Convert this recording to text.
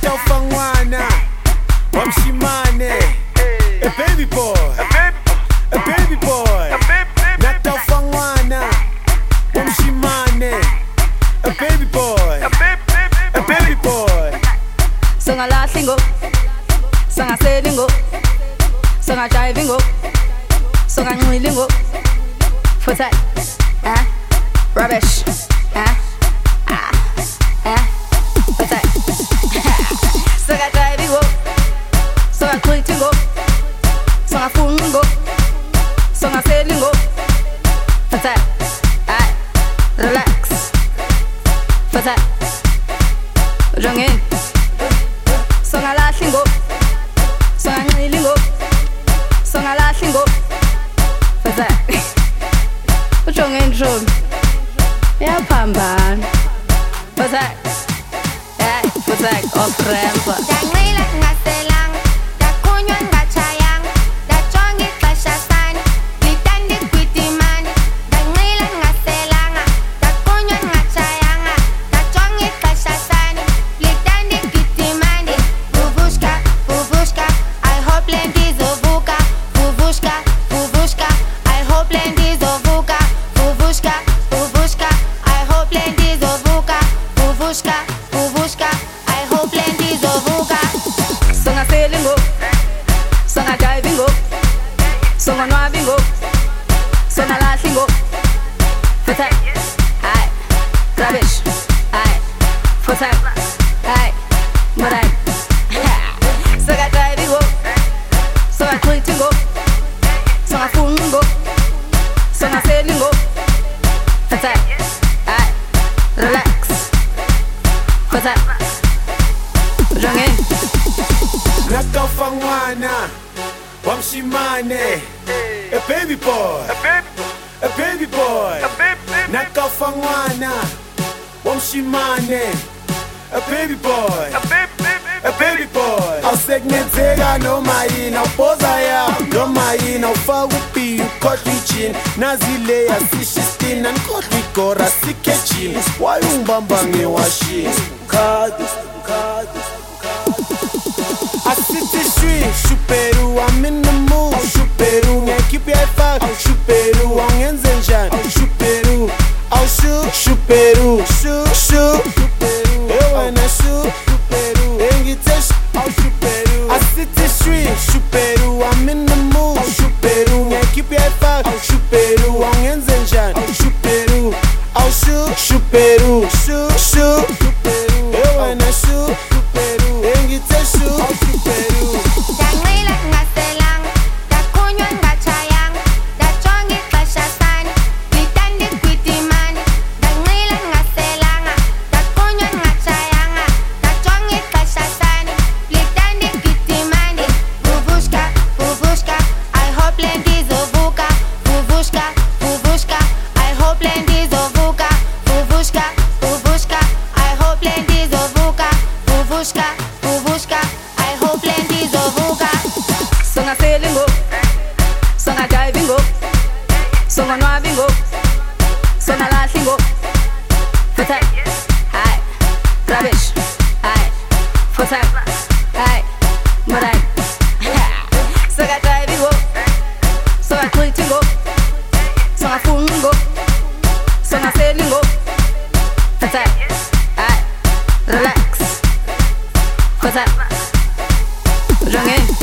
Fangwana, Wamshimane, a baby boy, a baby boy, Nata Fangwana, Wamshimane, a baby boy, a baby boy. Songa lashingo, songa selingo, songa jivingo, songa ngilingo, for that, rubbish, for that. Songa jivingo, songa klitingo, songa fungo, songa selingo, for that, relax, for that, jongin. Songa lashingo, songa ngilingo, songa lashingo, for that. Ujongin John, yaphambana, for that, for that, off-rampa. Songa selingo, songa jivingo, songa nwavingo, songa lashingo, for that, rubbish, for that, moran. Songa jivingo, songa klitingo, songa fungo, songa selingo, for that, relax, for that, jongin. Nata Fangwana, Wamshimane, a baby boy, a baby boy, Nata Fangwana, Wamshimane, a baby boy, a baby boy. I'll segment no mai, no posa no mai, no fagupi, kotli chin, nazile ya sishistin and kotli kora sikechin. Why umbambange washi? I sit the street, Shuperu, I'm in the mood. Shuperu, keep your fuck. Shuperu, on Enzenjan. Shuperu, I'll shoot. Shuperu, shoot. When I shoot, Shuperu, and get touched. I sit the street, Shuperu, I'm in the mood. Shuperu, keep your fuck. Shuperu, on Enzenjan. Shuperu, I'll shoot. Shuperu, shoot. When I shoot, Shuperu, and get touched. Songa selingo, songa jivingo, songa nwavingo, songa lashingo, for that, rubbish, for that, moran. Songa jivingo, songa klitingo, songa fungo, songa selingo, for that, relax, for that, jongin.